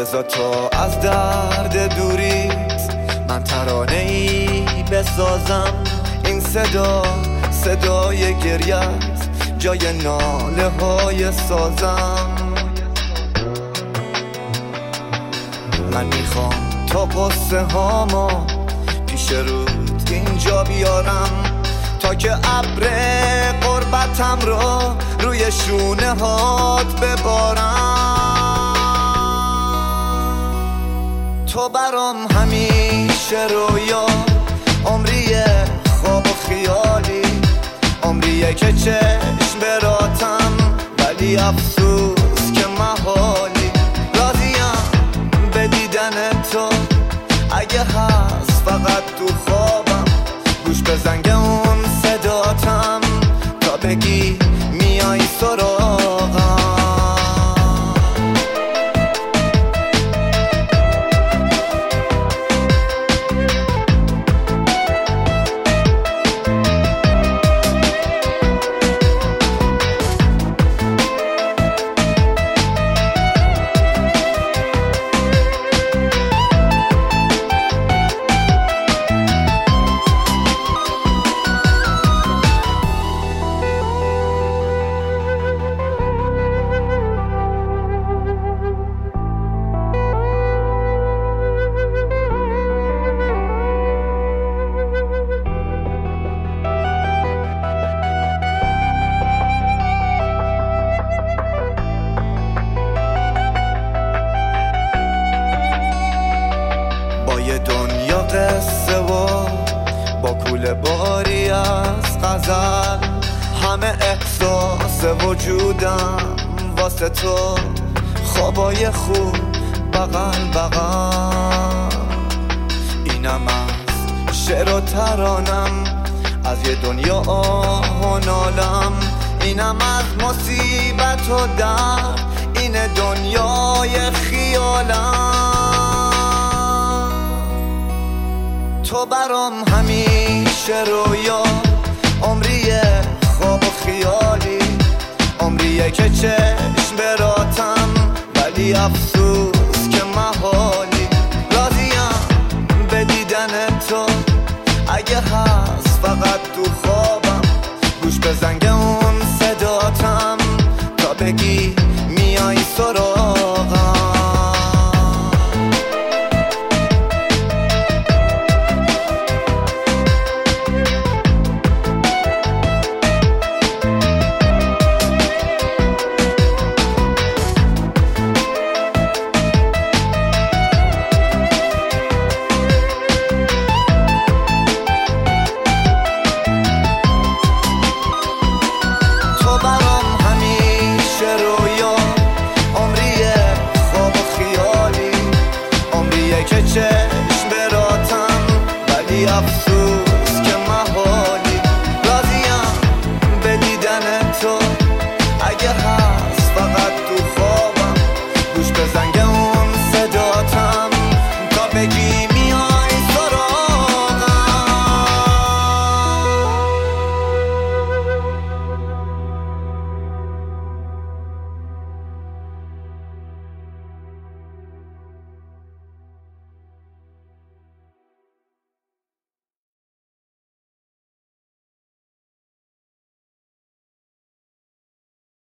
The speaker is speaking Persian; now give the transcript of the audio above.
بذار تو از درد دوریت من ترانه‌ای بسازم. این صدای گریت جای ناله های سازم. من میخوام تا قصه هامو پیش رود اینجا بیارم تا که ابر قربتم رو روی شونه هات ببارم. تو برام همیشه رویا، عمریه خواب و خیالی، عمریه که چشم براتم ولی افسوس که محالی. راضیم به دیدن تو اگه هست فقط تو خوابم. گوش به زنگ اون صداتم تا بگی میای سراغم. دنیا قصه و با کوله باری از غزل، همه احساس وجودم واسه تو، خوابای خوب بغل بغل. اینم از شعر و ترانم، از یه دنیا آه و نالم. اینم از مصیبت و درد، این دنیای خیالم. تو برام همیشه رویا، عمریه خواب و خیالی، عمریه که چشم براتم ولی افسوس که محالی. راضیم به دیدن تو اگه هست فقط تو خوابم. گوش به زنگ اون صداتم تا بگی میای سراغم. که چشم براتم ولی افسوس